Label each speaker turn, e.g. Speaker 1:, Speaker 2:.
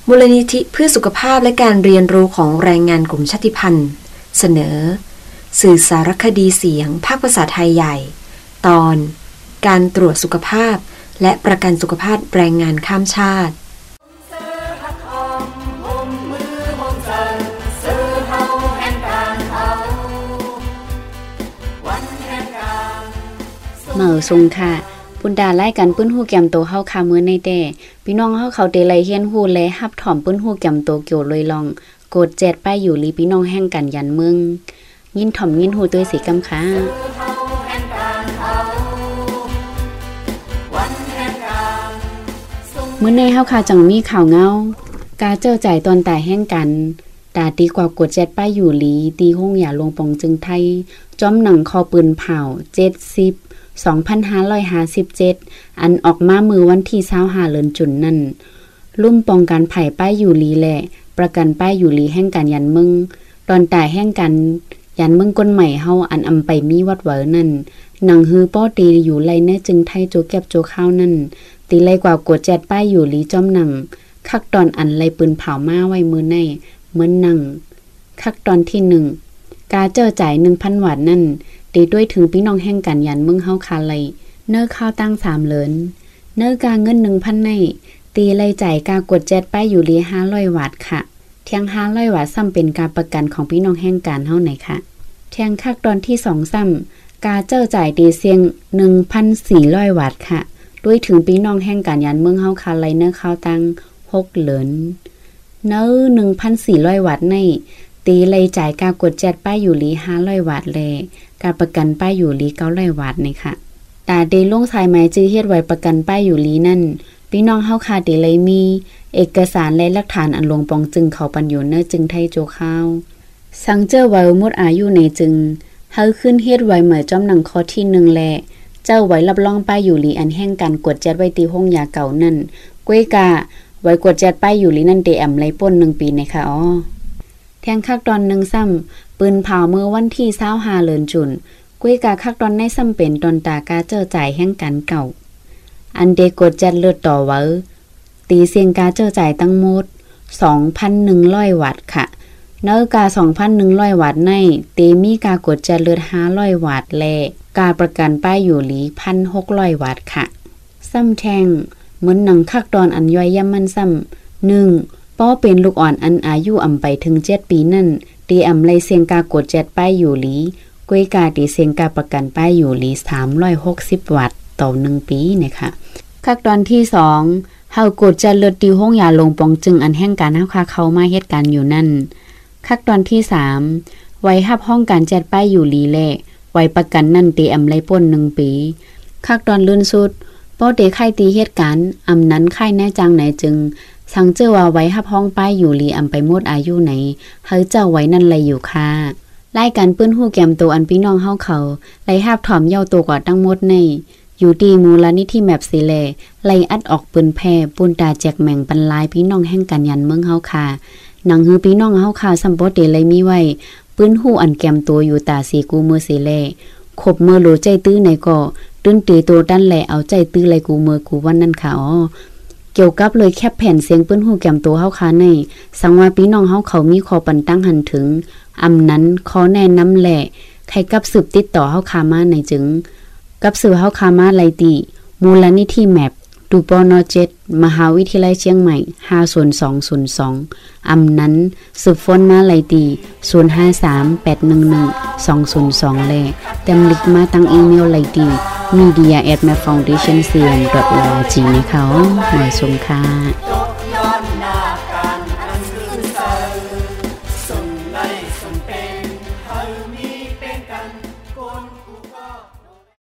Speaker 1: มูลนิธิเพื่อสุขภาพและการเรียนรู้ของแรงงานกลุ่มชาติพันธุ์เสนอสื่อสารคดีเสียงภาคภาษาไทยใหญ่ตอนการตรวจสุขภาพและประกันสุขภาพแรงงานข้ามชาติ
Speaker 2: เหมาทรงค่ะปุนดาไล่กันปื้นฮู้แก้มโตเฮาคามื้อในแต่พี่น้องเฮาเขาเตไลเฮียนฮู้และรับถ่อมปื้นฮู้แก้มโตเกี่ยวเลยลองกด7ป้ายอยู่ลีพี่น้องแห่งกันยันเมืองยินถ่อมยินฮู้ด้วยสิกำค่ะมื้อในเฮาค่ะจังมีข่าวเงากาเจ้าใจตอนตายแห่งกันตาตีกว่ากด7ป้ายอยู่ลีตีห้องอย่าลงปองจึงไทยจ้อมหนังคอปืนเผา2557อันออกมามือวันที่25เดือนจุนนั่นลุ่มป้องกันไผ่ป้ายอยู่ลีแหละประกันป้ายอยู่ลีแห่งการยันมึงตอนตายแห่งกันยันมึงก้นใหม่เฮาอันอำไปมีวัดเหวนั่นหนังฮือป้อตีอยู่ไลเนจึงไทยโจแก็บโจข้าวนั่นตีไลกว่ากดแจดป้ายอยู่ลีจอมหนังคักตอนอันไลปืนเผามาไว้มือในเหมือนหนังคักตอนที่1กาเจ้าจ่าย 1,000 บาทนั่นตีด้วยถึงพี่น้องแห่งกันยันมึงเฮาคาไลเนื้อข้าวตั้ง3เหรินเนื้อกาเงิน 1,000 ในตีไลจ่ายกากดแจดป้ายอยู่ลี500 บาทค่ะเที่ยง500 บาทซ้ำเป็นการประกันของพี่น้องแห่งกันเฮาไหนค่ะเที่ยงคักตอนที่2ซ้ำกาเจ้าจ่ายตีเสียง 1,400 บาทค่ะด้วยถึงพี่น้องแห่งกันยันเมืองเฮาคาไลเนื้อข้าวตั้ง6เหรินเนื้อ 1,400 บาทในตีไลจ่ายกากดแจดป้ายอยู่ลี500 บาทแลการประกันป้ายอยู่ลี900 บาทนี่ค่ะตาเดลงสายไม้จื้อเฮ็ดไว้ประกันป้ายอยู่ลีนั่นพี่น้องเฮาคาเดเลยมีเอกสารและหลักฐานอันลงปองจึงเขาปันอยู่เนจึงไทยโจข้าวสังเจอไว้หมดอายุในจึงเฮาขึ้นเฮ็ดไว้เหมือจ้อมหนังข้อที่1แลเจ้าไว้รับรองป้ายอยู่ลีอันแห่งการกดแจดไว้ตีห้องยาเก่านั่นก้วยกาไว้กดแจดป้ายอยู่ลีนั่นเตอำไลป่น1ปีนะคะอ๋อแทงคักตอน1ซ้ำปืนเผาเมื่อวันที่25เดือนจุนกุ้ยกาคักตอนในซ้ำเป็นตอนตากาเจอจ่ายแห่งกันเก่าอันเดกดจัดเลือดต่อไว้ตีเสียงกาเจอจ่ายตั้งหมด 2,100 วัตต์ค่ะเนื้อกา 2,100 วัตต์ในตีมีกากดจัดเลือด500 วัตต์และกาประกันป้ายอยู่หลี 1,600 วัตต์ค่ะซ้ำแทงเหมือนหนังคักตอนอันย่อยย่ำมันซ้ำ1ป้อเป็นลูกอ่อนอันอายุอำไปถึง7ปีนั่นตีอำไลเสียงกากดจัดป้ายอยู่หลีก้วยกาตีเสียงกาประกันป้ายอยู่ลี360 วัตต์ต่อ1ปีนะคะคักตอนที่2เฮากดจะเลือดติวห้องยาลงปองจึงอันแห่งการเฮาคาเข้ามาเฮ็ดการอยู่นั่นคักตอนที่3ไว้รับห้องการจัดป้ายอยู่ลีแลไว้ประกันนั่นตีอำไลป่น1ปีคักตอนลื่นสุดป้อเตไข้ตีเฮ็ดการอำนั้นไข้แน่จังไหนจึงสังเจอว่าไว้รับห้องป้ายอยู่ลีอำไปหมดอายุไหนเฮาเจ้าไว้นั่นเลยอยู่ค่ะไล่กันปื้นหู้แก้มโตอันพี่น้องเฮาเขาไล่หาบถ่อมเย้าโตกว่าทั้งหมดในอยู่ดีมูลนิธิแมปสิแลไล่อัดออกปืนแพร่ปูนตาแจกแม่งบรรลายพี่น้องแห่งกันยันเมืองเฮาค่ะหนังฮือพี่น้องเฮาค่ะซัมบ่ได้เลยมีไว้ปื้นหู้อันแก้มโตอยู่ตาสีกูมือสิแลขบมือโลใจตื้อในก็ตื้นตีโตดันแลเอาใจตื้อไลกูมือกูวันนั้นค่ะอ๋อเกี่ยวกับเลยแคบแผ่นเสียงปื้นหู้แก้มโตเฮาค่ะในสังว่าพี่น้องเฮาเขามีขอปันตั้งหันถึงอำนั้นขอแนะนำแหละใครกับสืบติดต่อเฮาคามาในจึงกับสืบเฮาคามาไลติมูลนิธิแมปดูปน7มหาวิทยาลัยเชียงใหม่50202อำนั้นสืบฟ้นมาไลติ0538112002และเต็มลิกมาตั้งอีเมลไลติ media@mapfoundationcn.org นะคะหน่วยสมค่ะ